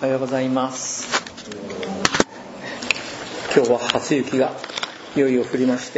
おはようございます。今日は初雪がいよいよ降りまして、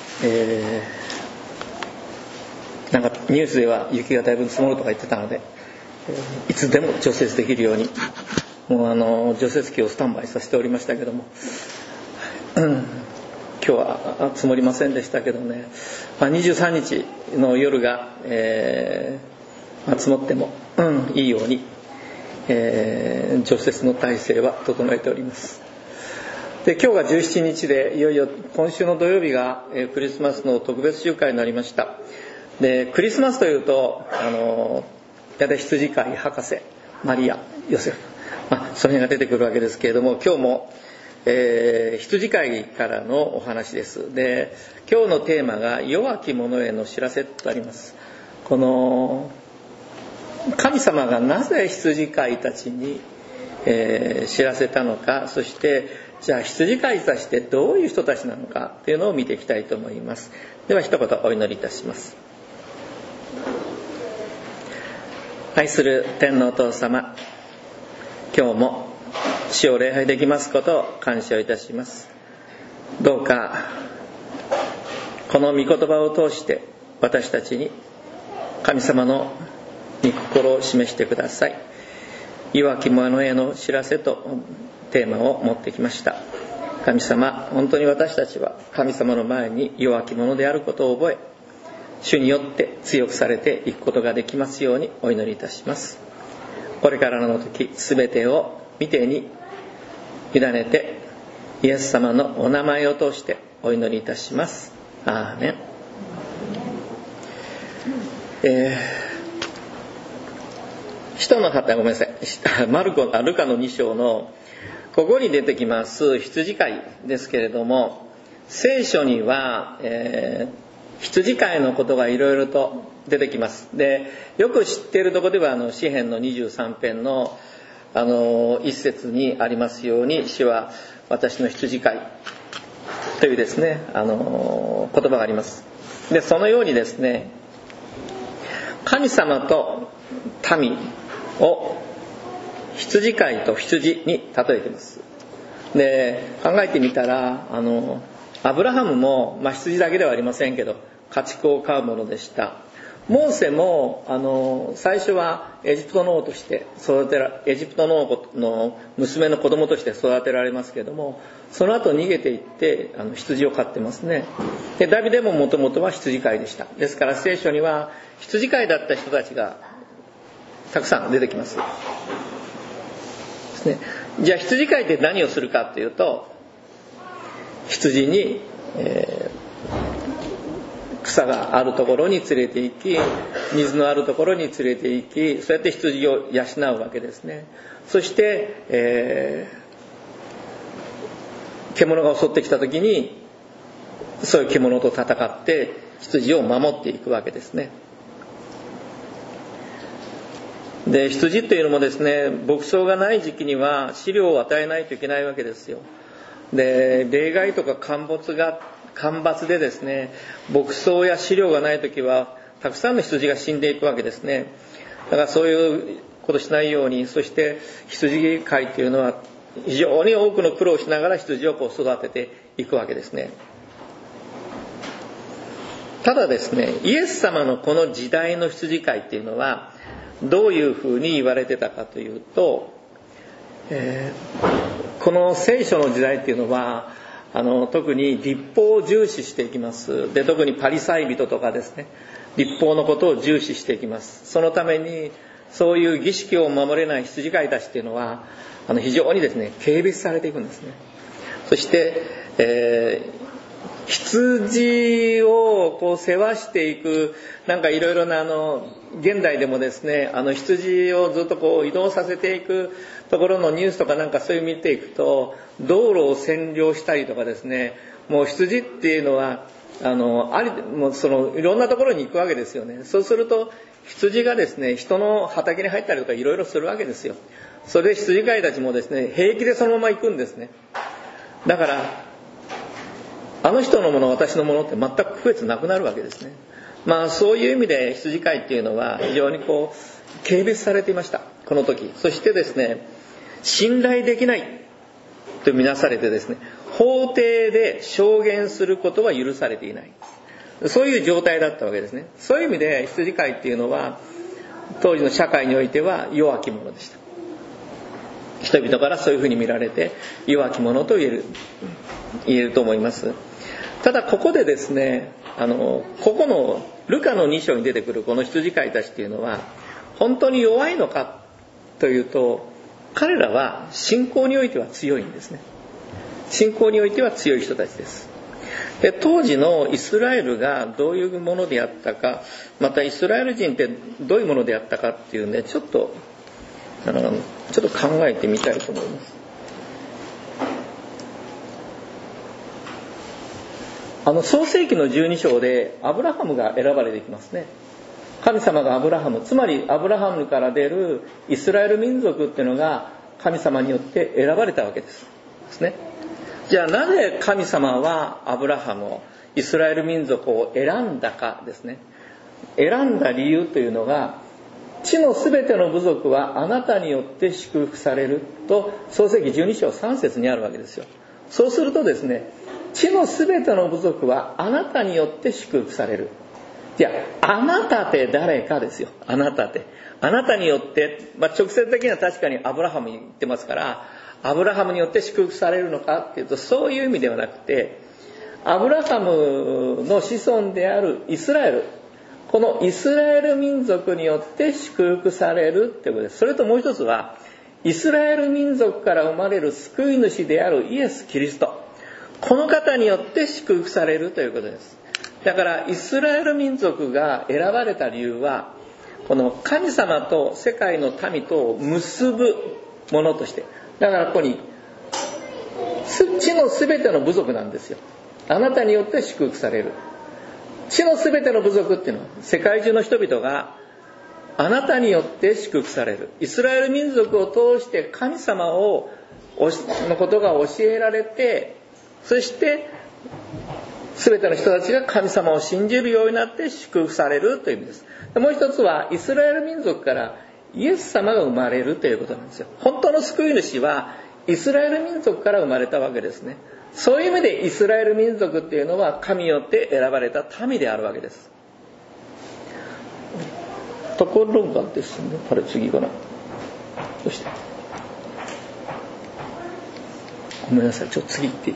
なんかニュースでは雪がだいぶ積もるとか言ってたので、いつでも除雪できるようにもう除雪機をスタンバイさせておりましたけども、今日は積もりませんでしたけどね、23日の夜が、積もっても、いいように、除雪の体制は整えております。で、今日が17日で、いよいよ今週の土曜日が、クリスマスの特別集会になりました。で、クリスマスというとやはり羊飼い博士マリアヨセフ、その辺が出てくるわけですけれども、今日も、羊飼いからのお話です。で、今日のテーマが弱き者への知らせとあります。この神様がなぜ羊飼いたちに、知らせたのか、そしてじゃあ羊飼いたちってどういう人たちなのかというのを見ていきたいと思います。では一言お祈りいたします。愛する天のお父様、今日も主を礼拝できますことを感謝いたします。どうかこの御言葉を通して私たちに神様の御心を示してください。弱き者への知らせとテーマを持ってきました。神様、本当に私たちは神様の前に弱き者であることを覚え、主によって強くされていくことができますようにお祈りいたします。これからの時、すべてを御手に委ねて、イエス様のお名前を通してお祈りいたします。アーメン。使徒の方、ごめんなさい、ルカの2章のここに出てきます羊飼いですけれども、聖書には、羊飼いのことがいろいろと出てきます。で、よく知っているところでは詩編の23編の一節にありますように、主は私の羊飼いというですね、言葉があります。で、そのようにですね、神様と民を羊飼いと羊に例えています。で、考えてみたらアブラハムも、羊だけではありませんけど家畜を飼うものでした。モーセも最初はエジプトの王としてエジプトの王の娘の子供として育てられますけども、その後逃げていって羊を飼ってますね。で、ダビデももともとは羊飼いでした。ですから聖書には羊飼いだった人たちがたくさん出てきますですね。じゃあ羊飼いって何をするかっていうと、羊に、草があるところに連れて行き、水のあるところに連れて行き、そうやって羊を養うわけですね。そして、獣が襲ってきた時にそういう獣と戦って羊を守っていくわけですね。で、羊というのもですね、牧草がない時期には飼料を与えないといけないわけですよ。で、冷害とか干ばつでですね、牧草や飼料がない時はたくさんの羊が死んでいくわけですね。だからそういうことしないように、そして羊飼いというのは非常に多くの苦労をしながら羊を育てていくわけですね。ただですね、イエス様のこの時代の羊飼いっていうのはどういうふうに言われてたかというと、この聖書の時代っていうのは特に律法を重視していきます。で、特にパリサイ人とかですね、律法のことを重視していきます。そのためにそういう儀式を守れない羊飼いたちっていうのは非常にですね、軽蔑されていくんですね。そして、羊を世話していく、なんかいろいろな現代でもですね、羊をずっと移動させていくところのニュースとかなんかそういう見ていくと、道路を占領したりとかですね、もう羊っていうのはもういろんなところに行くわけですよね。そうすると羊がですね、人の畑に入ったりとかいろいろするわけですよ。それで羊飼いたちもですね、平気でそのまま行くんですね。だからあの人のもの、私のものって全く区別なくなるわけですね。そういう意味で羊飼いっていうのは非常に軽蔑されていました、この時。そしてですね、 信頼できないとみなされてですね、法廷で証言することは許されていない、そういう状態だったわけですね。そういう意味で羊飼いっていうのは当時の社会においては弱き者でした。人々からそういうふうに見られて弱き者と言えると思います。ただここでですね、ここのルカの2章に出てくるこの羊飼いたちっていうのは本当に弱いのかというと、彼らは信仰においては強いんですね。信仰においては強い人たちです。で、当時のイスラエルがどういうものであったか、またイスラエル人ってどういうものであったかっていうね、ちょっと考えてみたいと思います。創世記の12章でアブラハムが選ばれてきますね。神様がアブラハム、つまりアブラハムから出るイスラエル民族っていうのが神様によって選ばれたわけですね。じゃあなぜ神様はアブラハムを、イスラエル民族を選んだかですね。選んだ理由というのが、地のすべての部族はあなたによって祝福されると創世記12章3節にあるわけですよ。そうするとですね、地のすべての部族はあなたによって祝福される。いや、あなたって誰かですよ。あなたって。あなたによって、直接的には確かにアブラハムに言ってますから、アブラハムによって祝福されるのかっていうと、そういう意味ではなくて、アブラハムの子孫であるイスラエル、このイスラエル民族によって祝福されるっていうことです。それともう一つは、イスラエル民族から生まれる救い主であるイエス・キリスト、この方によって祝福されるということです。だからイスラエル民族が選ばれた理由は、この神様と世界の民とを結ぶものとして、だからここに地のすべての部族なんですよ。あなたによって祝福される。地のすべての部族っていうのは世界中の人々があなたによって祝福される。イスラエル民族を通して神様のことが教えられて、そしてすべての人たちが神様を信じるようになって祝福されるという意味です。もう一つはイスラエル民族からイエス様が生まれるということなんですよ。本当の救い主はイスラエル民族から生まれたわけですね。そういう意味でイスラエル民族っていうのは神によって選ばれた民であるわけです。ところがですね、これ次かな。そしてごめんなさい、ちょっと次行っていい？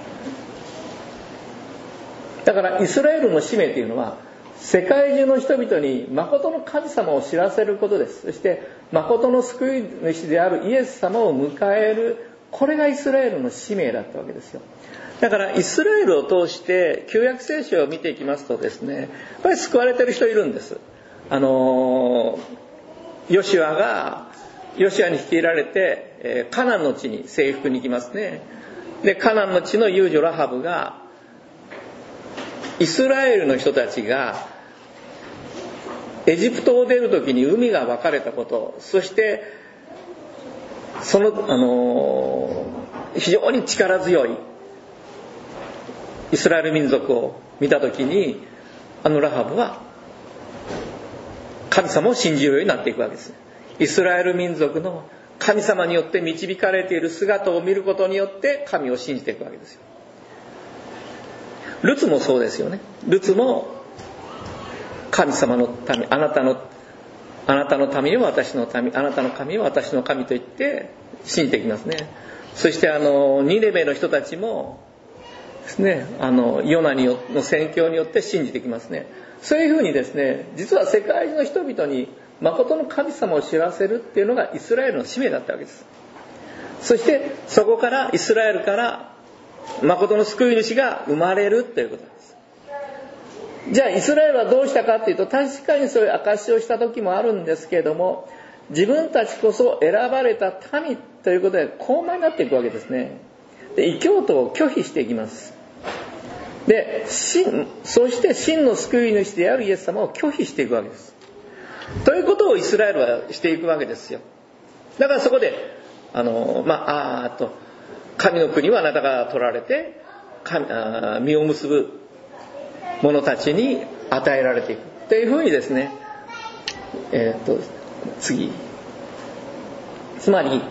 だからイスラエルの使命というのは世界中の人々に誠の神様を知らせることです。そして誠の救い主であるイエス様を迎える、これがイスラエルの使命だったわけですよ。だからイスラエルを通して旧約聖書を見ていきますとですね、やっぱり救われてる人いるんです。ヨシュアに率いられて、カナンの地に征服に行きますね。でカナンの地の遊女ラハブがイスラエルの人たちがエジプトを出る時に海が分かれたこと、そしてその、非常に力強いイスラエル民族を見た時に、ラハブは神様を信じるようになっていくわけです。イスラエル民族の神様によって導かれている姿を見ることによって神を信じていくわけですよ。ルツもそうですよね。ルツも神様の民、あなたの民は私の民、あなたの神は私の神と言って信じていきますね。そしてニネベの人たちもですね、ヨナの宣教によって信じていきますね。そういうふうにですね、実は世界中の人々に誠の神様を知らせるっていうのがイスラエルの使命だったわけです。そしてそこからイスラエルから誠の救い主が生まれるということです。じゃあイスラエルはどうしたかっていうと、確かにそういう証しをした時もあるんですけれども、自分たちこそ選ばれた民ということで高慢になっていくわけですね。で異教徒を拒否していきます。でそして真の救い主であるイエス様を拒否していくわけです。ということをイスラエルはしていくわけですよ。だからそこで神の国はあなたが取られて実を結ぶ者たちに与えられていくというふうにですね、次つまり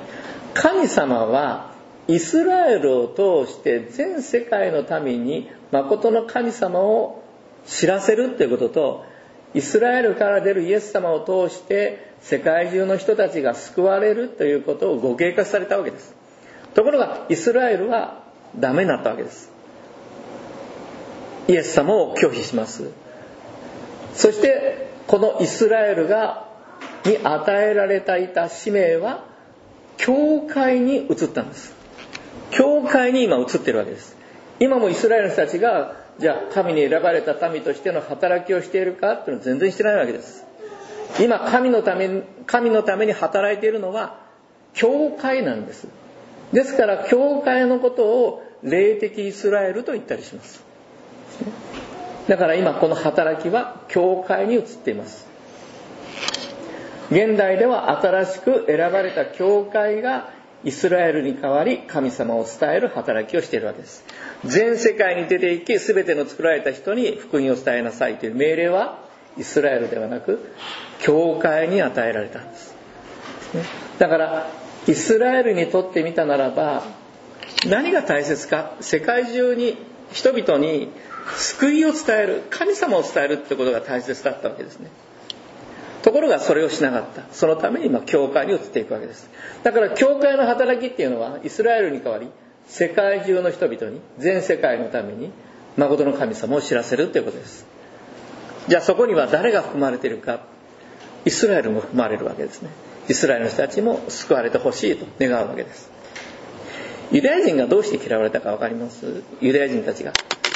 神様はイスラエルを通して全世界の民に誠の神様を知らせるということと、イスラエルから出るイエス様を通して世界中の人たちが救われるということをご計画されたわけです。ところがイスラエルはダメになったわけです。イエス様を拒否します。そしてこのイスラエルに与えられていた使命は教会に移ったんです。教会に今移ってるわけです。今もイスラエルの人たちがじゃあ神に選ばれた民としての働きをしているかっていうのは全然してないわけです。今神のために働いているのは教会なんです。ですから教会のことを霊的イスラエルと言ったりします。だから今この働きは教会に移っています。現代では新しく選ばれた教会がイスラエルに代わり神様を伝える働きをしているわけです。全世界に出て行き全ての作られた人に福音を伝えなさいという命令はイスラエルではなく教会に与えられたんです。だからイスラエルにとってみたならば何が大切か、世界中に人々に救いを伝える、神様を伝えるってことが大切だったわけですね。ところがそれをしなかった。そのために今教会に移っていくわけです。だから教会の働きっていうのはイスラエルに代わり世界中の人々に、全世界のために誠の神様を知らせるということです。じゃあそこには誰が含まれているか。イスラエルも含まれるわけですね。イスラエルの人たちも救われてほしいと願うわけです。ユダヤ人がどうして嫌われたか分かります？ユダヤ人たちが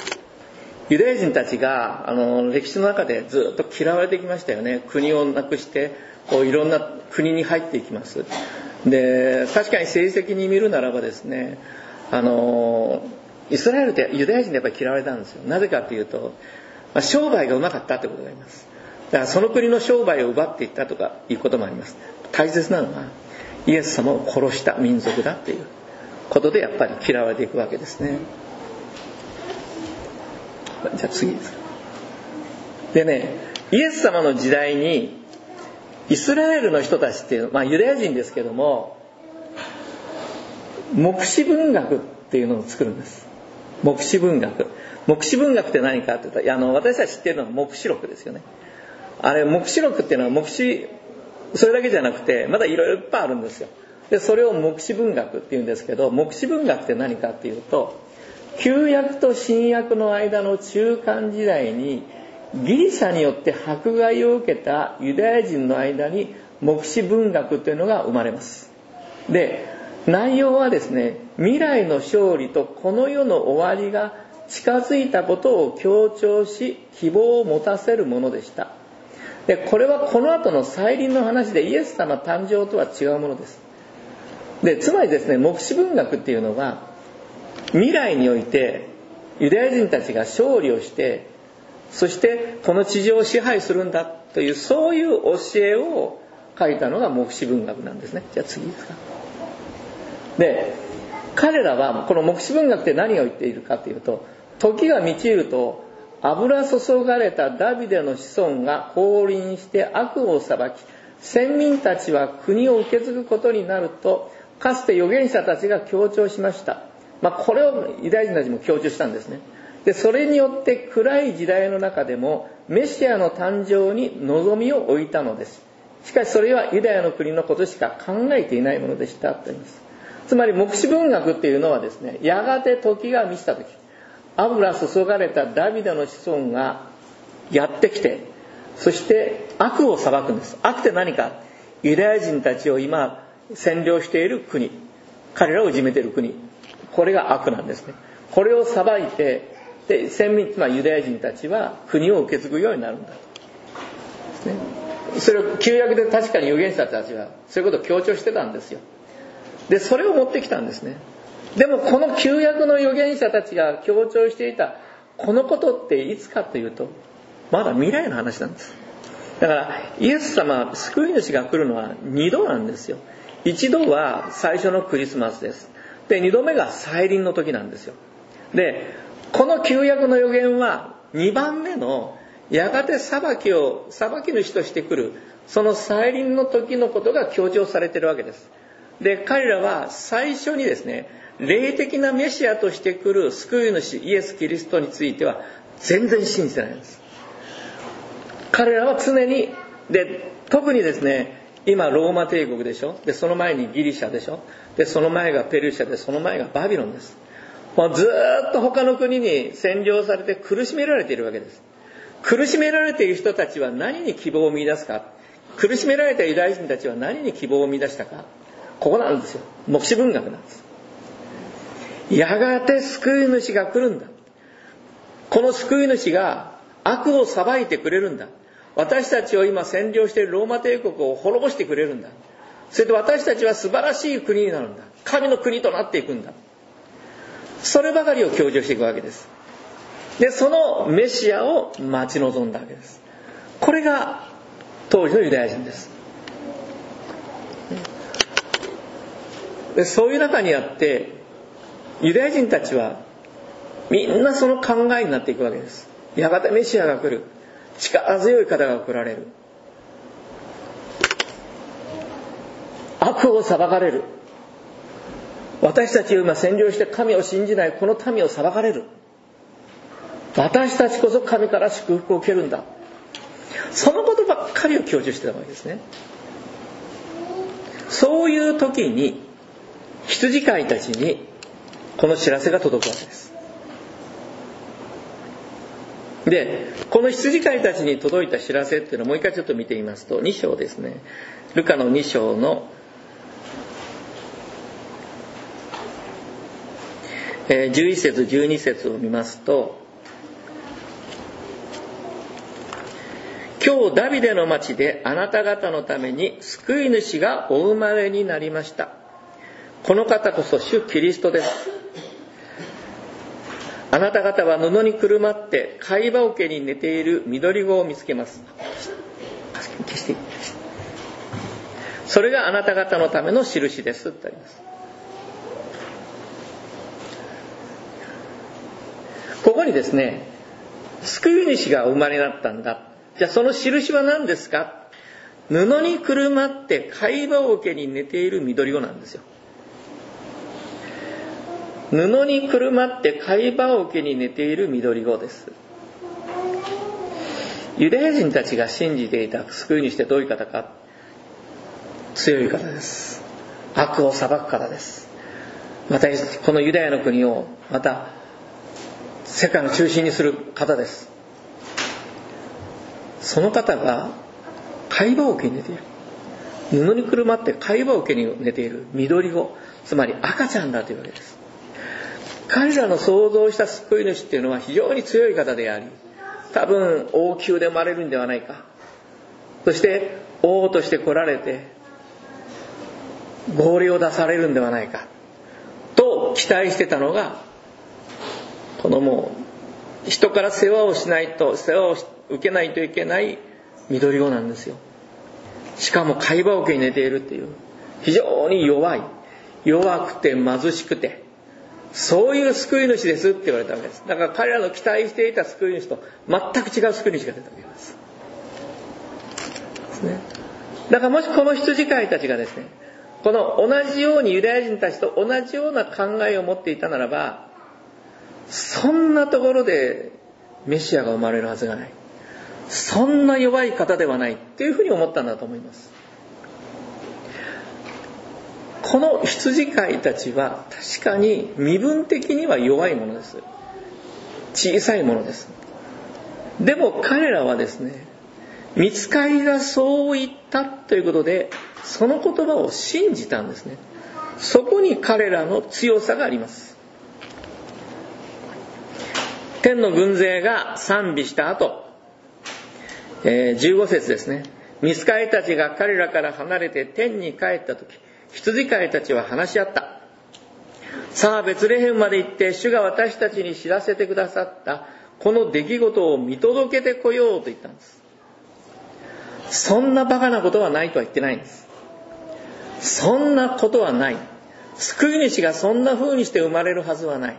歴史の中でずっと嫌われてきましたよね。国をなくしていろんな国に入っていきます。で、確かに政治的に見るならばですね、イスラエルってユダヤ人でやっぱり嫌われたんですよ。なぜかというと、商売がうまかったということがあります。だからその国の商売を奪っていったとかいうこともあります。大切なのはイエス様を殺した民族だっていうことでやっぱり嫌われていくわけですね。じゃあ次です。でね、イエス様の時代にイスラエルの人たちっていう、ユダヤ人ですけども、黙示文学っていうのを作るんです。黙示文学って何かって言ったら、私たち知っているのは黙示録ですよね。あれ黙示録っていうのは黙示それだけじゃなくてまだいろいろいっぱいあるんですよ。でそれを黙示文学っていうんですけど、黙示文学って何かっていうと、旧約と新約の間の中間時代にギリシャによって迫害を受けたユダヤ人の間に黙示文学というのが生まれます。で、内容はですね、未来の勝利とこの世の終わりが近づいたことを強調し希望を持たせるものでした。で、これはこの後の再臨の話でイエス様誕生とは違うものです。で、つまりですね、黙示文学っていうのは未来においてユダヤ人たちが勝利をして、そしてこの地上を支配するんだというそういう教えを書いたのが黙示文学なんですね。じゃあ次ですか。で、彼らはこの黙示文学って何を言っているかというと、時が満ちると油注がれたダビデの子孫が降臨して悪を裁き、先民たちは国を受け継ぐことになるとかつて預言者たちが強調しました。これをユダヤ人たちも強調したんですね。で、それによって暗い時代の中でもメシアの誕生に望みを置いたのです。しかしそれはユダヤの国のことしか考えていないものでしたと言います。つまり黙示文学っていうのはですね、やがて時が満ちた時、油注がれたダビデの子孫がやってきて、そして悪を裁くんです。悪って何か、ユダヤ人たちを今占領している国、彼らをいじめている国、これが悪なんですね。これを裁いて、で先民、ユダヤ人たちは国を受け継ぐようになるんだですね。それを旧約で確かに預言者たちはそういうことを強調してたんですよ。でそれを持ってきたんですね。でもこの旧約の預言者たちが強調していたこのことっていつかというと、まだ未来の話なんです。だからイエス様、救い主が来るのは2度なんですよ。1度は最初のクリスマスです。で2度目が再臨の時なんですよ。でこの旧約の預言は2番目のやがて裁き主として来るその再臨の時のことが強調されているわけです。 で、彼らは最初にですね、霊的なメシアとして来る救い主イエス・キリストについては全然信じてないんです。彼らは常に、で、特にですね、今ローマ帝国でしょ。で、その前にギリシャでしょ。で、その前がペルシャで、その前がバビロンです。もうずっと他の国に占領されて苦しめられているわけです。苦しめられている人たちは何に希望を見出すか。苦しめられたユダヤ人たちは何に希望を見出したか。ここなんですよ。黙示文学なんです。やがて救い主が来るんだ。この救い主が悪を裁いてくれるんだ。私たちを今占領しているローマ帝国を滅ぼしてくれるんだ。それで私たちは素晴らしい国になるんだ。神の国となっていくんだ。そればかりを強調していくわけです。で、そのメシアを待ち望んだわけです。これが当時のユダヤ人です。で、そういう中にあってユダヤ人たちはみんなその考えになっていくわけです。やがてメシアが来る。力強い方が来られる。悪を裁かれる。私たちを今占領して神を信じないこの民を裁かれる。私たちこそ神から祝福を受けるんだ。そのことばっかりを強調してたわけですね。そういう時に羊飼いたちにこの知らせが届くわけです。で、この羊飼いたちに届いた知らせっていうのをもう一回ちょっと見てみますと、2章ですね。ルカの2章の11節12節を見ますと、今日ダビデの町であなた方のために救い主がお生まれになりました。この方こそ主キリストです。あなた方は布にくるまって貝羽桶に寝ている緑子を見つけます。消していい。それがあなた方のための印ですってあります。ここにですね、救い主がお生まれになったんだ。じゃあその印は何ですか？布にくるまって貝羽桶に寝ている緑子なんですよ。布にくるまって貝羽桶に寝ている緑子です。ユダヤ人たちが信じていた救い主ってどういう方か。強い方です。悪を裁く方です。またこのユダヤの国をまた世界の中心にする方です。その方が貝羽桶に寝ている。布にくるまって貝羽桶に寝ている緑子、つまり赤ちゃんだというわけです。彼らの想像した救い主っていうのは非常に強い方であり、多分王宮で生まれるんではないか。そして王として来られて号令を出されるんではないかと期待してたのが、このもう人から世話をしないと、世話を受けないといけない緑子なんですよ。しかも貝羽桶に寝ているっていう、非常に弱くて貧しくて、そういう救い主ですって言われたわけです。だから彼らの期待していた救い主と全く違う救い主が出たわけです。ですね。だからもしこの羊飼いたちがですね、この同じようにユダヤ人たちと同じような考えを持っていたならば、そんなところでメシアが生まれるはずがない。そんな弱い方ではないっていうふうに思ったんだと思います。この羊飼いたちは確かに身分的には弱いものです。小さいものです。でも彼らはですね、御使いがそう言ったということで、その言葉を信じたんですね。そこに彼らの強さがあります。天の軍勢が賛美した後、15節ですね。御使いたちが彼らから離れて天に帰った時、羊飼いたちは話し合った。さあベツレヘムまで行って主が私たちに知らせてくださったこの出来事を見届けてこようと言ったんです。そんなバカなことはないとは言ってないんです。そんなことはない。救い主がそんな風にして生まれるはずはない。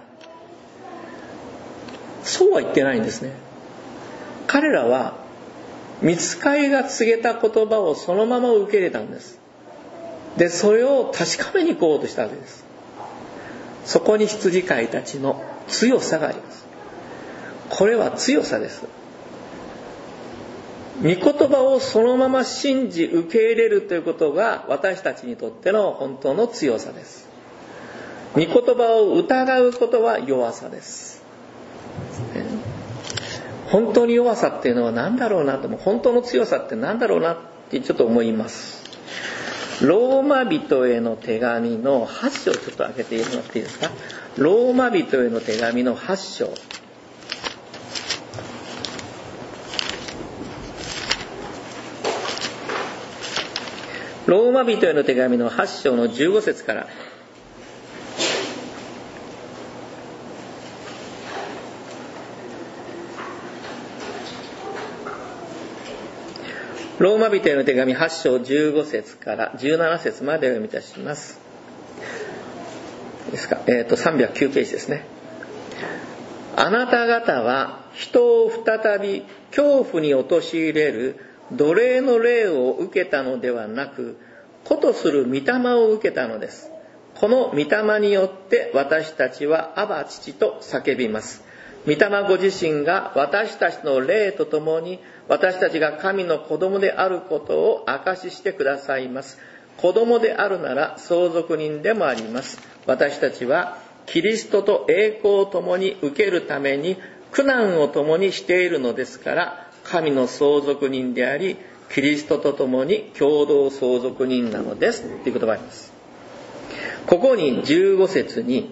そうは言ってないんですね。彼らは御使いが告げた言葉をそのまま受け入れたんです。 でそれを確かめに行こうとしたわけです。そこに羊飼いたちの強さがあります。これは強さです。御言葉をそのまま信じ受け入れるということが私たちにとっての本当の強さです。御言葉を疑うことは弱さです。本当に弱さっていうのは何だろうなと、本当の強さって何だろうなってちょっと思います。ローマ人への手紙の8章ちょっと開けてもらっていいですか。ローマ人への手紙の8章。ローマ人への手紙の8章の15節から。ローマ人への手紙8章15節から17節までお読みいたします。ですか、309ページですね。あなた方は人を再び恐怖に陥れる奴隷の霊を受けたのではなく、子とする御霊を受けたのです。この御霊によって私たちはアバ父と叫びます。御霊ご自身が私たちの霊とともに私たちが神の子供であることを証ししてくださいます。子供であるなら相続人でもあります。私たちはキリストと栄光を共に受けるために苦難を共にしているのですから、神の相続人でありキリストと共に共同相続人なのですという言葉があります。ここに15節に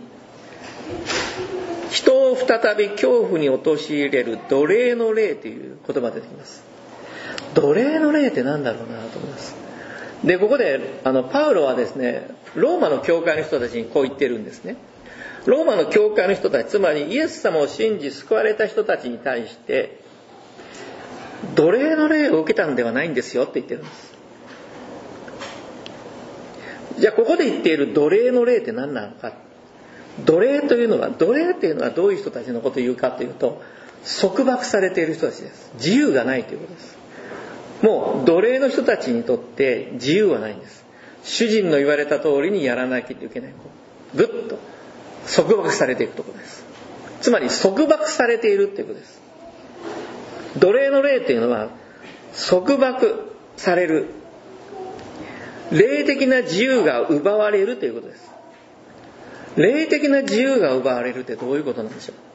人を再び恐怖に陥れる奴隷の霊という言葉が出てきます。奴隷の霊って何だろうなと思います。でここでパウロはですね、ローマの教会の人たちにこう言ってるんですね。ローマの教会の人たち、つまりイエス様を信じ救われた人たちに対して奴隷の霊を受けたんではないんですよって言ってるんです。じゃあここで言っている奴隷の霊って何なのか。奴隷っていうのはどういう人たちのことを言うかというと、束縛されている人たちです。自由がないということです。もう奴隷の人たちにとって自由はないんです。主人の言われた通りにやらなきゃいけない。ぐっと束縛されていくところです。つまり束縛されているということです。奴隷の霊というのは束縛される、霊的な自由が奪われるということです。霊的な自由が奪われるってどういうことなんでしょう。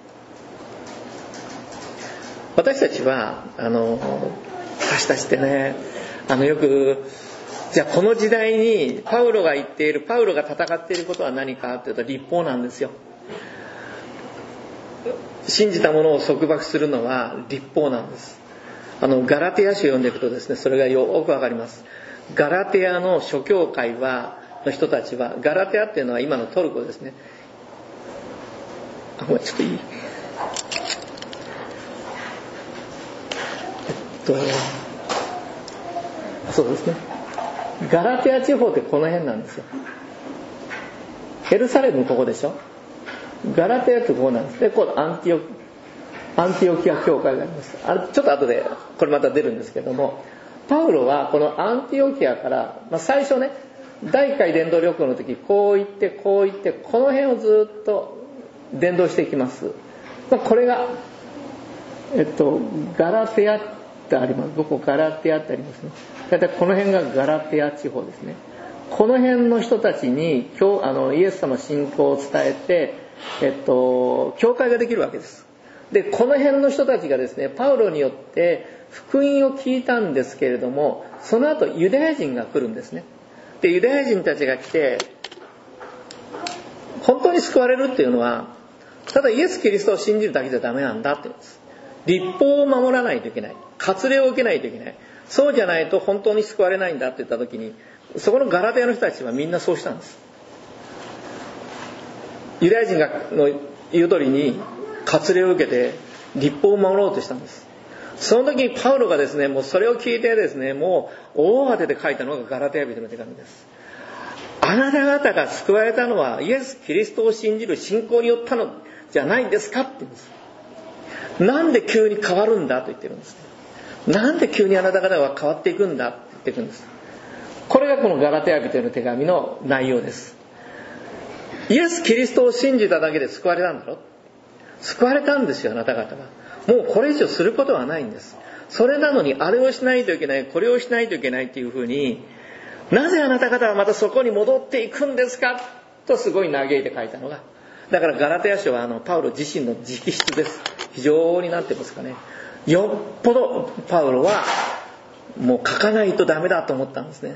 私たちは私たちってね、よくじゃあこの時代にパウロが戦っていることは何かというと律法なんですよ。信じたものを束縛するのは律法なんです。ガラテヤ書を読んでいくとですね、それがよくわかります。ガラテヤの諸教会の人たちは、ガラテヤっていうのは今のトルコですね。ちょっといい？そうですね。ガラテヤ地方ってこの辺なんですよ。エルサレムここでしょ。ガラテヤってここなんです。で、こうアンティオキア教会があります。ちょっと後でこれまた出るんですけども、パウロはこのアンティオキアから、最初ね、第1回伝道旅行の時こう行ってこの辺をずっと伝道していきます。これがガラテヤってあります。ここガラテヤってありますね。だいたいこの辺がガラテヤ地方ですね。この辺の人たちにイエス様の信仰を伝えて、教会ができるわけです。でこの辺の人たちがですね、パウロによって福音を聞いたんですけれども、その後ユダヤ人が来るんですね。でユダヤ人たちが来て、本当に救われるっていうのはただイエス・キリストを信じるだけじゃダメなんだって言うんです。律法を守らないといけない、割礼を受けないといけない、そうじゃないと本当に救われないんだって言った時に、そこのガラテヤの人たちはみんなそうしたんです。ユダヤ人の言う通りに割礼を受けて律法を守ろうとしたんです。その時にパウロがですね、もうそれを聞いてですね、もう大慌てで書いたのがガラテヤ人の手紙です。あなた方が救われたのはイエス・キリストを信じる信仰によったのじゃないんですかって言うんです。なんで急に変わるんだと言ってるんです。なんで急にあなた方は変わっていくんだって言っていくんです。 これがこのガラテヤ人への手紙の内容です。イエス・キリストを信じただけで救われたんだろ。救われたんですよ、あなた方は。もうこれ以上することはないんです。それなのにあれをしないといけない、これをしないといけないっていうふうに、なぜあなた方はまたそこに戻っていくんですかとすごい嘆いて書いたのが、だからガラテヤ書はパウロ自身の直筆です。非常になってますかね、よっぽどパウロはもう書かないとダメだと思ったんですね。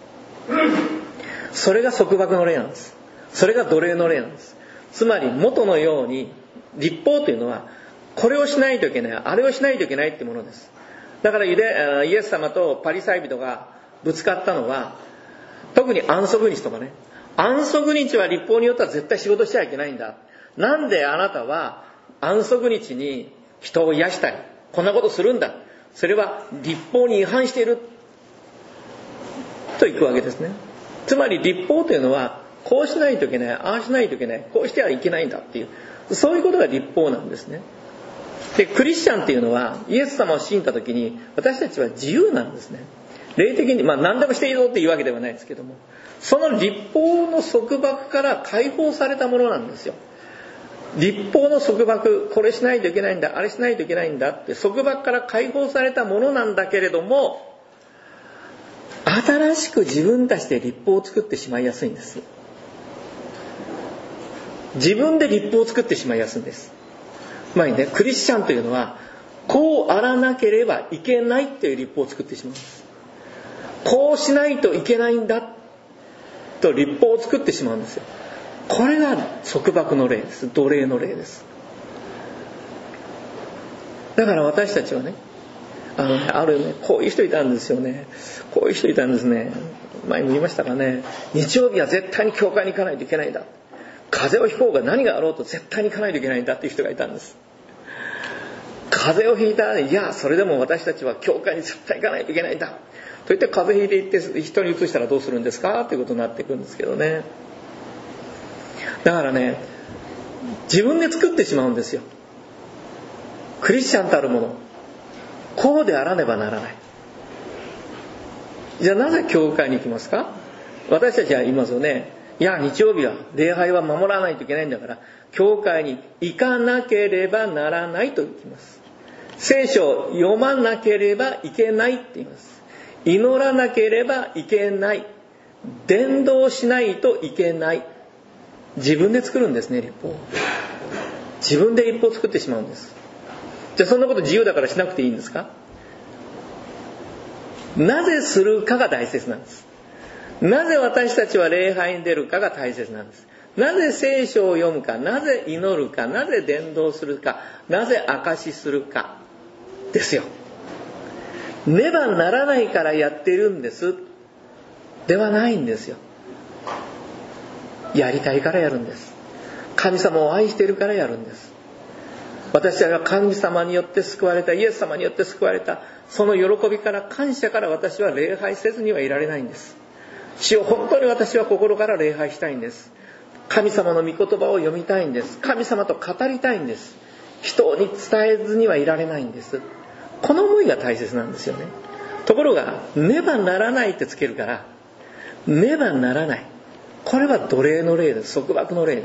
それが束縛の例なんです。それが奴隷の例なんです。つまり元のように律法というのはこれをしないといけない、あれをしないといけないってものです。だからイエス様とパリサイ人がぶつかったのは、特に安息日とかね、安息日は律法によっては絶対仕事しちゃいけないんだ。なんであなたは安息日に人を癒したりこんなことするんだ。それは律法に違反しているといくわけですね。つまり律法というのはこうしないといけない、ああしないといけない、こうしてはいけないんだっていう、そういうことが律法なんですね。で、クリスチャンっていうのはイエス様を信じた時に私たちは自由なんですね。霊的に何でもしていいぞっていうわけではないですけども、その律法の束縛から解放されたものなんですよ。律法の束縛、これしないといけないんだ、あれしないといけないんだって束縛から解放されたものなんだけれども、新しく自分たちで律法を作ってしまいやすいんです。自分で律法を作ってしまいやすいんです。つまりね、クリスチャンというのはこうあらなければいけないという律法を作ってしまうんです。こうしないといけないんだと律法を作ってしまうんですよ。これが束縛の例です。奴隷の例です。だから私たちはね、あるね、こういう人いたんですよね。こういう人いたんですね。前も言いましたかね。日曜日は絶対に教会に行かないといけないんだ。風邪をひこうが何があろうと絶対に行かないといけないんだっていう人がいたんです。風邪をひいたら、いやそれでも私たちは教会に絶対行かないといけないんだと言って風邪ひいていって人に移したらどうするんですかということになっていくんですけどね。だからね、自分で作ってしまうんですよ。クリスチャンたるもの、こうであらねばならない。じゃあなぜ教会に行きますか。私たちは言いますよね。いや日曜日は礼拝は守らないといけないんだから教会に行かなければならないと言っています。聖書を読まなければいけないって言います。祈らなければいけない、伝道しないといけない。自分で作るんですね、律法。自分で律法を作ってしまうんです。じゃあそんなこと自由だからしなくていいんですか。なぜするかが大切なんです。なぜ私たちは礼拝に出るかが大切なんです。なぜ聖書を読むか、なぜ祈るか、なぜ伝道するか、なぜ証しするかですよ。ねばならないからやってるんですではないんですよ。やりたいからやるんです。神様を愛しているからやるんです。私たちは神様によって救われた、イエス様によって救われた、その喜びから感謝から私は礼拝せずにはいられないんです。主を本当に私は心から礼拝したいんです。神様の御言葉を読みたいんです。神様と語りたいんです。人に伝えずにはいられないんです。この思いが大切なんですよね。ところがねばならないってつけるから、ねばならない、これは奴隷の例です。束縛の例です。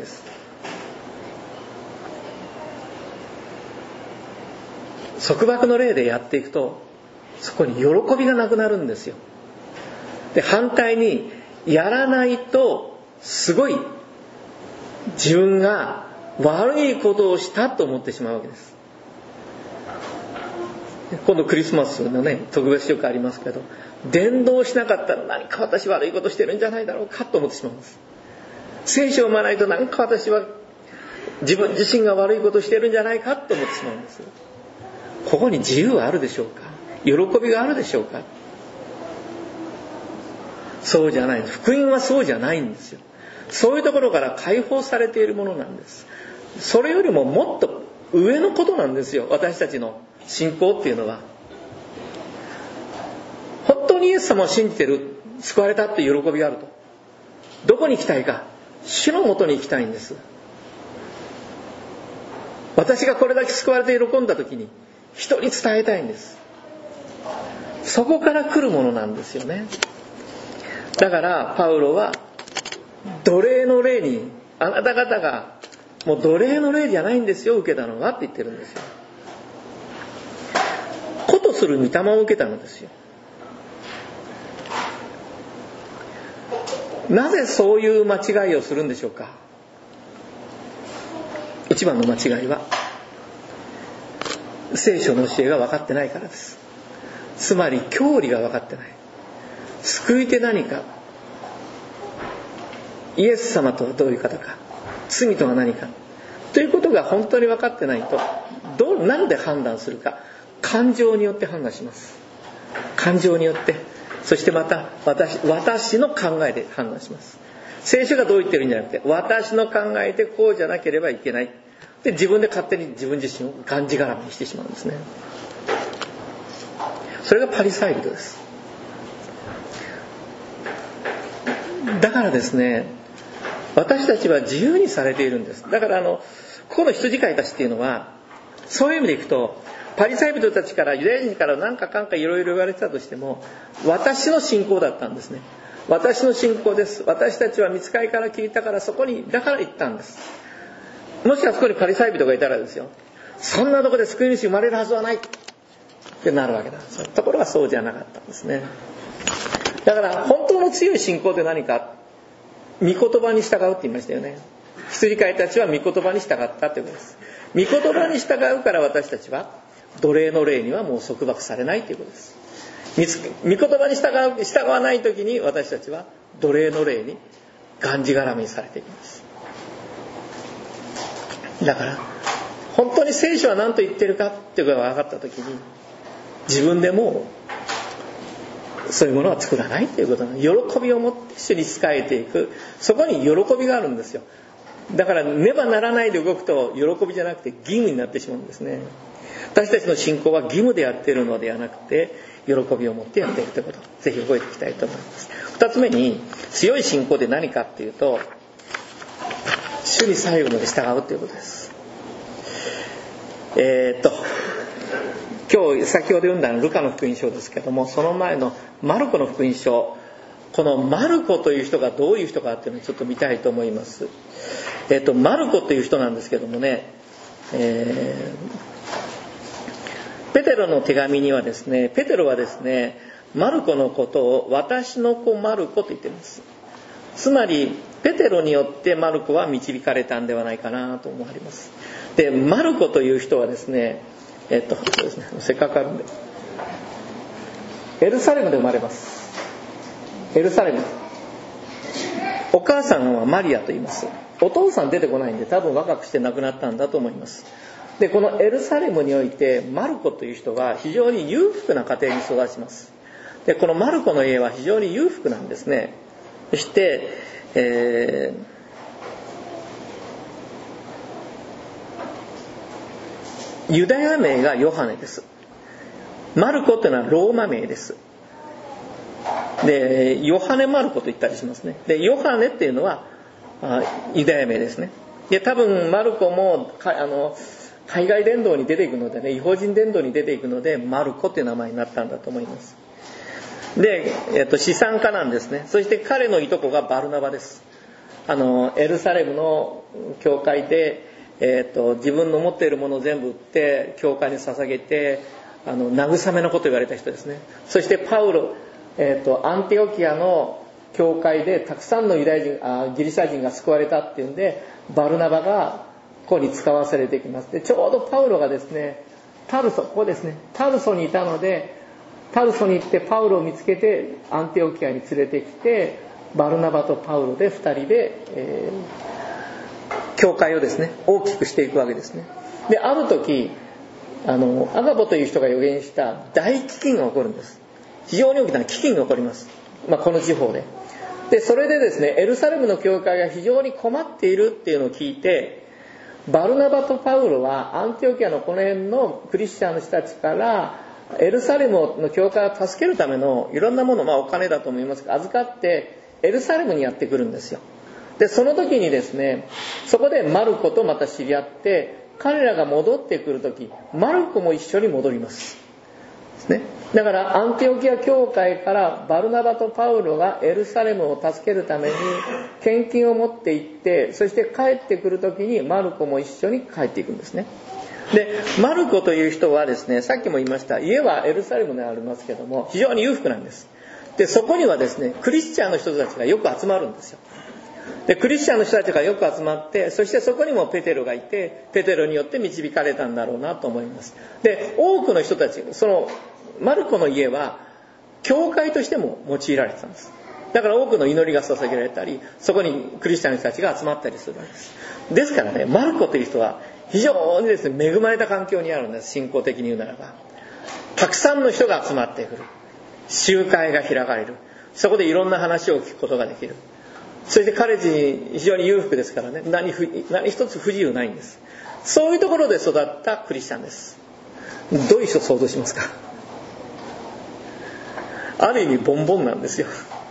束縛の例でやっていくとそこに喜びがなくなるんですよ。で、反対にやらないとすごい自分が悪いことをしたと思ってしまうわけです。今度クリスマスのね、特別祝ありますけど、伝道しなかったら何か私悪いことしてるんじゃないだろうかと思ってしまうんです。聖書を読まないと何か私は自分自身が悪いことをしてるんじゃないかと思ってしまうんです。ここに自由はあるでしょうか。喜びがあるでしょうか。そうじゃないんです。福音はそうじゃないんですよ。そういうところから解放されているものなんです。それよりももっと上のことなんですよ。私たちの信仰っていうのは、本当にイエス様を信じてる、救われたっていう喜びがあると、どこに行きたいか、主のもとに行きたいんです。私がこれだけ救われて喜んだ時に人に伝えたいんです。そこから来るものなんですよね。 だからパウロは奴隷の霊に、あなた方がもう奴隷の霊じゃないんですよ受けたのはって言ってるんですよ。子とする御霊を受けたのですよ。なぜそういう間違いをするんでしょうか。一番の間違いは聖書の教えが分かってないからです。つまり教理が分かってない。救いって何か、イエス様とはどういう方か、罪とは何かということが本当に分かってないと、何で判断するか、感情によって判断します。感情によって、そしてまた私の考えで判断します。聖書がどう言ってるんじゃなくて、私の考えでこうじゃなければいけないで、自分で勝手に自分自身をがんじがらめにしてしまうんですね。それがパリサイ人です。だからですね、私たちは自由にされているんです。だからここの羊飼いたちっていうのは、そういう意味でいくと、パリサイ人たちからユダヤ人から何かかんかいろいろ言われてたとしても、私の信仰だったんですね。私の信仰です。私たちは御使いから聞いたからそこにだから行ったんです。もしあそこにパリサイ人がいたらですよ、そんなとこで救い主生まれるはずはないってなるわけなんですよ。ところがそうじゃなかったんですね。だから本当の強い信仰って何か、御言葉に従うって言いましたよね。羊飼いたちは御言葉に従ったということです。御言葉に従うから私たちは奴隷の霊にはもう束縛されないということです。御言葉に従わないときに私たちは奴隷の霊にがんじがらめにされていきます。だから本当に聖書は何と言ってるかっていうことが分かったときに、自分でもそういうものは作らないということの喜びを持って主に仕えていく、そこに喜びがあるんですよ。だからねばならないで動くと喜びじゃなくて義務になってしまうんですね。私たちの信仰は義務でやっているのではなくて、喜びを持ってやっているということをぜひ覚えていきたいと思います。二つ目に、強い信仰で何かっていうと、主に最後まで従うということです。今日先ほど読んだルカの福音書ですけども、その前のマルコの福音書、このマルコという人がどういう人かっていうのをちょっと見たいと思います。マルコという人なんですけどもね、ペテロの手紙にはですね、ペテロはですね、マルコのことを私の子マルコと言っています。つまりペテロによってマルコは導かれたんではないかなと思われます。で、マルコという人はですね、そうですね、せっかくあるんで、エルサレムで生まれます。エルサレム。お母さんはマリアと言います。お父さん出てこないんで、多分若くして亡くなったんだと思います。で、このエルサレムにおいてマルコという人は非常に裕福な家庭に育ちます。で、このマルコの家は非常に裕福なんですね。そして、ユダヤ名がヨハネです。マルコというのはローマ名です。で、ヨハネマルコと言ったりしますね。で、ヨハネっていうのはユダヤ名ですね。で、多分マルコも海外伝道に出ていくのでね、異邦人伝道に出ていくのでマルコという名前になったんだと思います。で、資産家なんですね。そして彼のいとこがバルナバです。エルサレムの教会で、自分の持っているものを全部売って教会に捧げて慰めのことを言われた人ですね。そしてパウロ、アンティオキアの教会でたくさんのギリシャ人が救われたっていうんで、バルナバがここに使わされてきます。で、ちょうどパウロがですね、ここですね、タルソにいたので、タルソに行ってパウロを見つけてアンティオキアに連れてきて、バルナバとパウロで2人で、教会をですね大きくしていくわけですね。で、ある時アガボという人が予言した大飢饉が起こるんです。非常に大きな飢饉が起こります、この地方で。で、それでですね、エルサレムの教会が非常に困っているっていうのを聞いて、バルナバとパウロはアンティオキアのこの辺のクリスチャンの人たちからエルサレムの教会を助けるためのいろんなもの、お金だと思いますが預かってエルサレムにやってくるんですよ。で、その時にですね、そこでマルコとまた知り合って、彼らが戻ってくる時、マルコも一緒に戻ります。ですね。 だからアンティオキア教会からバルナバとパウロがエルサレムを助けるために献金を持って行って、そして帰ってくる時にマルコも一緒に帰っていくんですね。でマルコという人はですね、さっきも言いました、家はエルサレムにありますけども非常に裕福なんです。でそこにはですね、クリスチャンの人たちがよく集まるんですよ。でクリスチャンの人たちがよく集まって、そしてそこにもペテロがいて、ペテロによって導かれたんだろうなと思います。で多くの人たち、そのマルコの家は教会としても用いられてたんです。だから多くの祈りが捧げられたり、そこにクリスチャンの人たちが集まったりするわけです。ですからね、マルコという人は非常にですね、恵まれた環境にあるんです。信仰的に言うならばたくさんの人が集まってくる、集会が開かれる、そこでいろんな話を聞くことができる。そして彼自身非常に裕福ですからね、何一つ不自由ないんです。そういうところで育ったクリスチャンです。どういう人想像しますか？ある意味ボンボンなんですよ。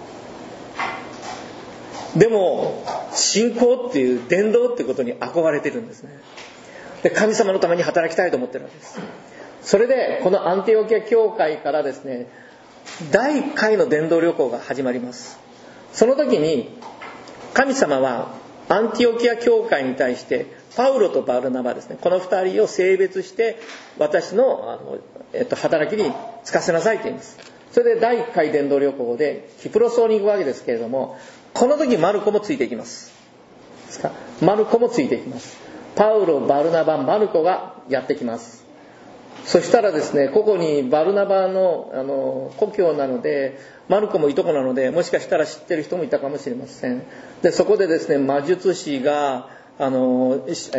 でも信仰っていう伝道っていうことに憧れてるんですね。で神様のために働きたいと思ってるわけです。それでこのアンティオキア教会からですね、第1回の伝道旅行が始まります。その時に神様はアンティオキア教会に対してパウロとバルナバですね、この2人を性別して私の働きに就かせなさいと言います。それで第1回伝道旅行でキプロスに行くわけですけれども、この時マルコもついていきます。マルコもついていきます。パウロ、バルナバ、マルコがやってきます。そしたらですね、ここにバルナバの故郷なので、マルコもいとこなので、もしかしたら知ってる人もいたかもしれません。でそこでですね、魔術師がごめんなさ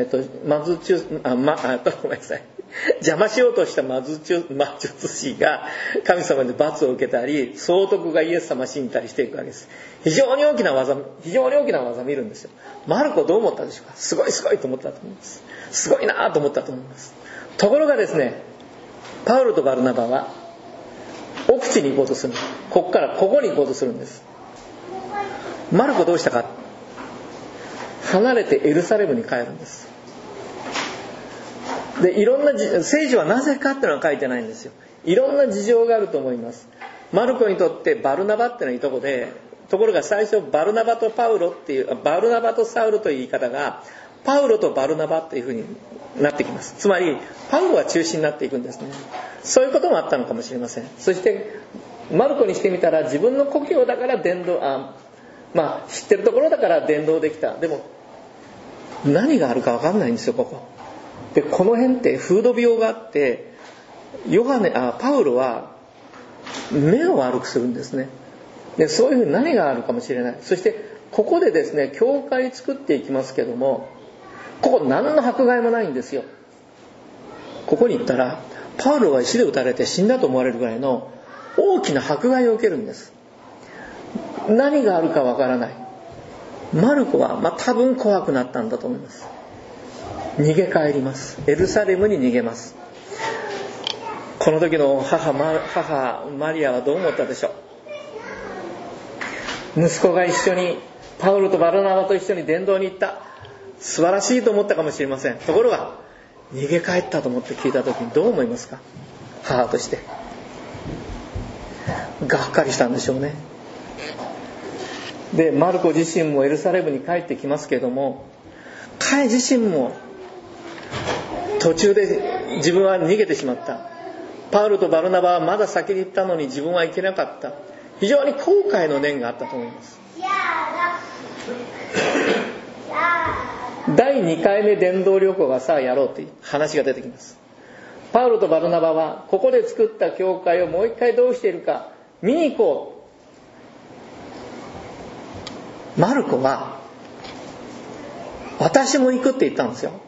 い、邪魔しようとした魔術師が神様で罰を受けたり、総督がイエス様を信じたりしていくわけです。非常に大きな技見るんですよ。マルコどう思ったでしょうか？すごいと思ったと思います。すごいなと思ったと思います。ところがですね、パウロとバルナバは奥地に行こうとする。ここからここに行こうとするんです。マルコどうしたか？離れてエルサレムに帰るんです。でいろんな聖書はなぜかっていうのは書いてないんですよ。いろんな事情があると思います。マルコにとってバルナバっていうのはいとこで、ところが最初バルナバとパウロっていう、バルナバとサウルという言い方がパウロとバルナバっていうふうになってきます。つまりパウロが中心になっていくんですね。そういうこともあったのかもしれません。そしてマルコにしてみたら、自分の故郷だから伝道、知ってるところだから伝道できた。でも何があるか分かんないんですよ、ここで。この辺って風土病があって、パウロは目を悪くするんですね。でそういうふうに何があるかもしれない。そしてここでですね、教会作っていきますけども、ここ何の迫害もないんですよ。ここに行ったらパウロが石で撃たれて死んだと思われるぐらいの大きな迫害を受けるんです。何があるかわからない。マルコは多分怖くなったんだと思います。逃げ帰ります。エルサレムに逃げます。この時の母マリアはどう思ったでしょう。息子が一緒にパウロとバルナバと一緒に伝道に行った、素晴らしいと思ったかもしれません。ところが逃げ帰ったと思って聞いた時にどう思いますか？母としてがっかりしたんでしょうね。でマルコ自身もエルサレムに帰ってきますけれども、彼自身も途中で自分は逃げてしまった。パウロとバルナバはまだ先に行ったのに自分は行けなかった。非常に後悔の念があったと思います。第2回目伝道旅行がさあやろうという話が出てきます。パウロとバルナバはここで作った教会をもう一回どうしているか見に行こう。マルコは私も行くって言ったんですよ。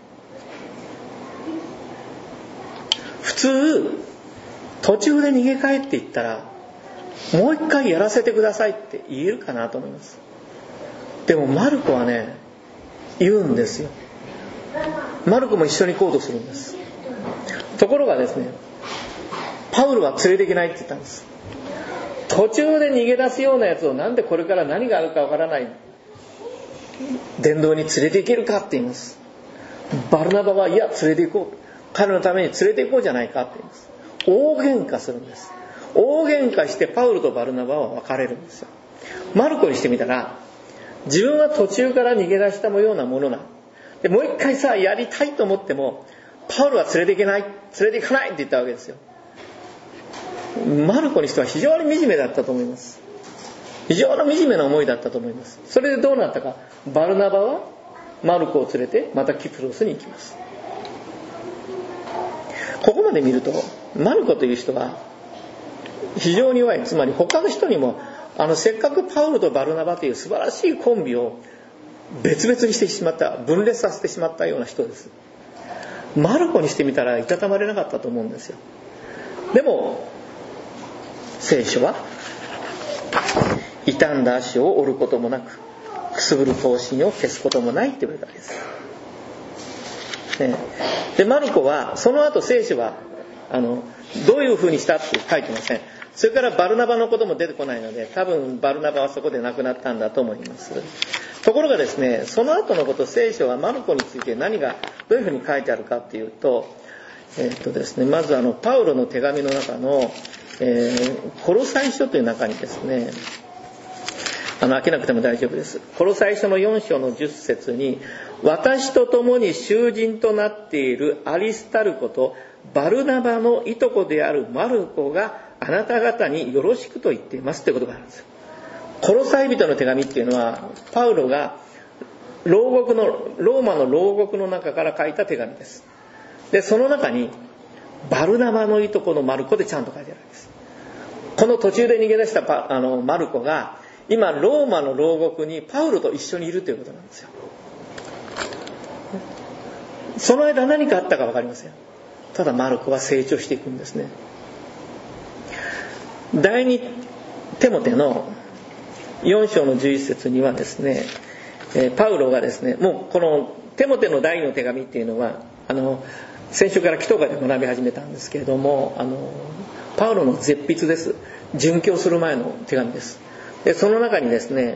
普通途中で逃げ帰っていったらもう一回やらせてくださいって言えるかなと思います。でもマルコはね、言うんですよ。マルコも一緒に行こうとするんです。ところがですね、パウロは連れていけないって言ったんです。途中で逃げ出すようなやつをなんでこれから何があるかわからない伝道に連れて行けるかって言います。バルナバはいや連れて行こう、彼のために連れて行こうじゃないかって言います。大喧嘩するんです。 大喧嘩してパウロとバルナバは別れるんですよ。マルコにしてみたら、自分は途中から逃げ出したようなものなで、もう一回さやりたいと思ってもパウロは連れていかないって言ったわけですよ。マルコにしては非常に惨めだったと思います。非常に惨めな思いだったと思います。それでどうなったか、バルナバはマルコを連れてまたキプロスに行きます。ここまで見るとマルコという人は非常に弱い。つまり他の人にもせっかくパウロとバルナバという素晴らしいコンビを別々にしてしまった、分裂させてしまったような人です。マルコにしてみたらいたたまれなかったと思うんですよ。でも聖書は傷んだ足を折ることもなく、くすぶる刀身を消すこともないって言われたわけです、ね。でマルコはその後聖書はどういうふうにしたって書いてません。それからバルナバのことも出てこないので、多分バルナバはそこで亡くなったんだと思います。ところがですね、その後のこと、聖書はマルコについて何がどういうふうに書いてあるかっていうと、ですね、まずパウロの手紙の中の、コロサイ書という中にですね、開けなくても大丈夫です。コロサイ書の4章の10節に、私と共に囚人となっているアリスタルコとバルナバのいとこであるマルコがあなた方によろしくと言っていますということがあるんですよ。コロサイ人の手紙っていうのはパウロがローマの牢獄の中から書いた手紙です。でその中にバルナバのいとこのマルコでちゃんと書いてあるんです。この途中で逃げ出したマルコが今ローマの牢獄にパウロと一緒にいるということなんですよ。その間何かあったか分かりません。ただマルコは成長していくんですね。第二テモテの4章の11節にはですね、パウロがですね、もうこのテモテの第二の手紙っていうのは先週から祈祷会で学び始めたんですけれども、パウロの絶筆です。殉教する前の手紙です。でその中にですね、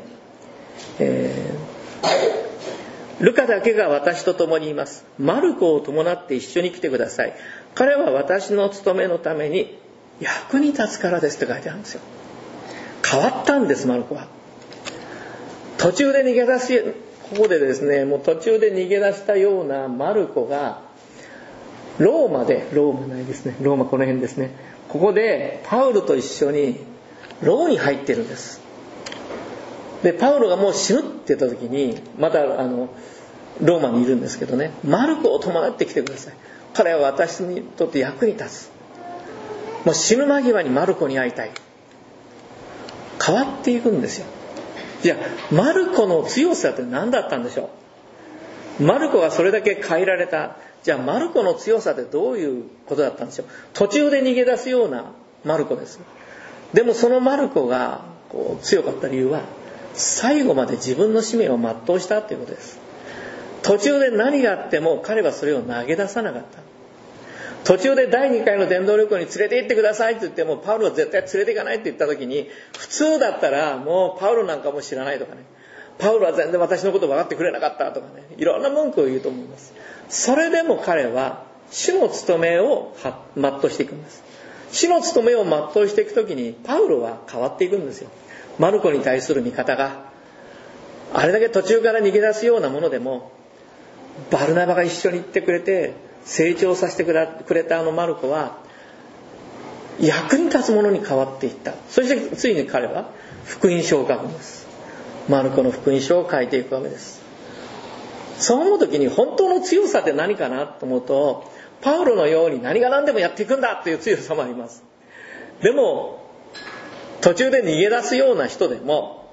ルカだけが私と共にいます。マルコを伴って一緒に来てください。彼は私の務めのために役に立つからですって書いてあるんですよ。変わったんです。マルコは途中で逃げ出し、ここでですね、もう途中で逃げ出したようなマルコがローマこの辺ですね、ここでパウロと一緒に牢に入ってるんです。でパウロがもう死ぬって言った時にまたローマにいるんですけどね、マルコを伴ってきてください。彼は私にとって役に立つ。もう死ぬ間際にマルコに会いたい。変わっていくんですよ。じゃあマルコの強さって何だったんでしょう。マルコがそれだけ変えられた。じゃあマルコの強さってどういうことだったんでしょう。途中で逃げ出すようなマルコです。でもそのマルコが強かった理由は最後まで自分の使命を全うしたということです。途中で何があっても彼はそれを投げ出さなかった。途中で第2回の伝道旅行に連れて行ってくださいって言ってもパウロは絶対連れて行かないって言った時に、普通だったらもうパウロなんかも知らないとかね、パウロは全然私のこと分かってくれなかったとかね、いろんな文句を言うと思います。それでも彼は主の務めを全うしていくんです。主の務めを全うしていく時にパウロは変わっていくんですよ。マルコに対する見方があれだけ途中から逃げ出すようなものでも、バルナバが一緒に行ってくれて成長させてくれたマルコは役に立つものに変わっていった。そしてついに彼は福音書を書くんです。マルコの福音書を書いていくわけです。そう思う時に本当の強さって何かなと思うと、パウロのように何が何でもやっていくんだという強さもあります。でも途中で逃げ出すような人でも、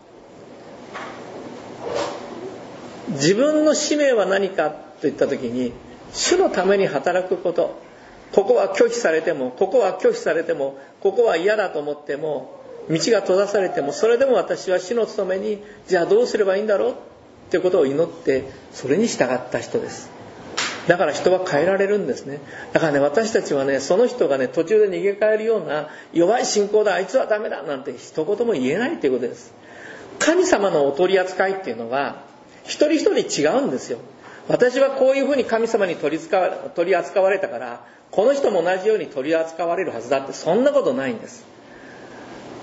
自分の使命は何かといった時に主のために働くこと、ここは拒否されても、ここは拒否されても、ここは嫌だと思っても、道が閉ざされても、それでも私は主の務めにじゃあどうすればいいんだろうっていうことを祈ってそれに従った人です。だから人は変えられるんですね。だからね、私たちはね、その人がね途中で逃げ帰るような弱い信仰だ、あいつはダメだなんて一言も言えないということです。神様のお取り扱いっていうのは一人一人違うんですよ。私はこういうふうに神様に取り扱われたからこの人も同じように取り扱われるはずだって、そんなことないんです。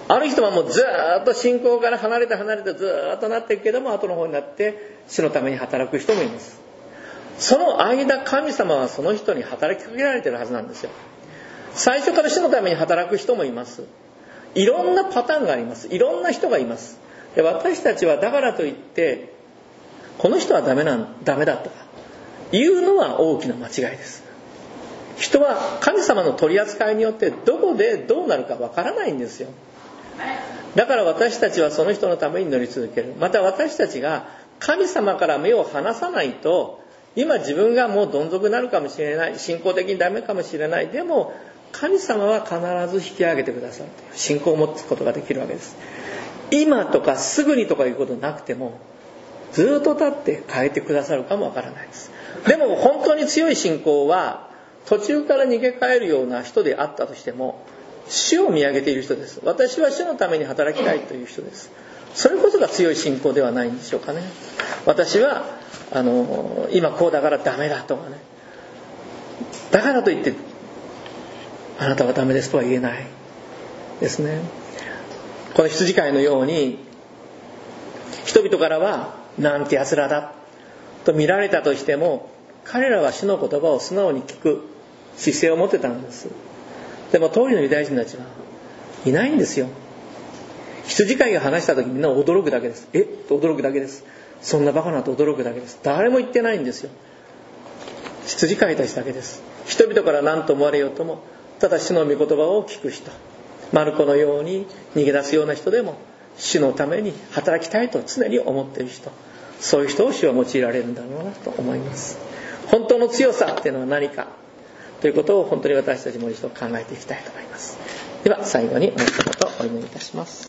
ある人はもうずっと信仰から離れてずっとなっていくけども、後の方になって主のために働く人もいます。その間、神様はその人に働きかけられているはずなんですよ。最初から主のために働く人もいます。いろんなパターンがあります。いろんな人がいます。で、私たちはだからといってこの人はダメだとか言うのは大きな間違いです。人は神様の取り扱いによってどこでどうなるかわからないんですよ。だから私たちはその人のために乗り続ける。また私たちが神様から目を離さないと、今自分がもうどん底になるかもしれない、信仰的にダメかもしれない、でも神様は必ず引き上げてくださるという信仰を持つことができるわけです。今とかすぐにとかいうことなくても、ずっと経って変えてくださるかもわからないです。でも本当に強い信仰は途中から逃げ帰るような人であったとしても、主を見上げている人です。私は主のために働きたいという人です。それこそが強い信仰ではないんでしょうかね。私は今こうだからダメだとかね、だからといってあなたはダメですとは言えないですね。この羊飼いのように人々からはなんて奴らだと見られたとしても、彼らは主の言葉を素直に聞く姿勢を持ってたんです。でも当時のユダヤ人たちはいないんですよ。羊飼いが話した時みんな驚くだけです。と驚くだけです。そんなバカなと驚くだけです。誰も言ってないんですよ。羊飼いたちだけです。人々から何と思われようとも、ただ主の御言葉を聞く人、マルコのように逃げ出すような人でも主のために働きたいと常に思っている人、そういう人を主は用いられるんだろうなと思います。本当の強さっていうのは何かということを本当に私たちも一度考えていきたいと思います。では最後にもう一言お祈りいたします。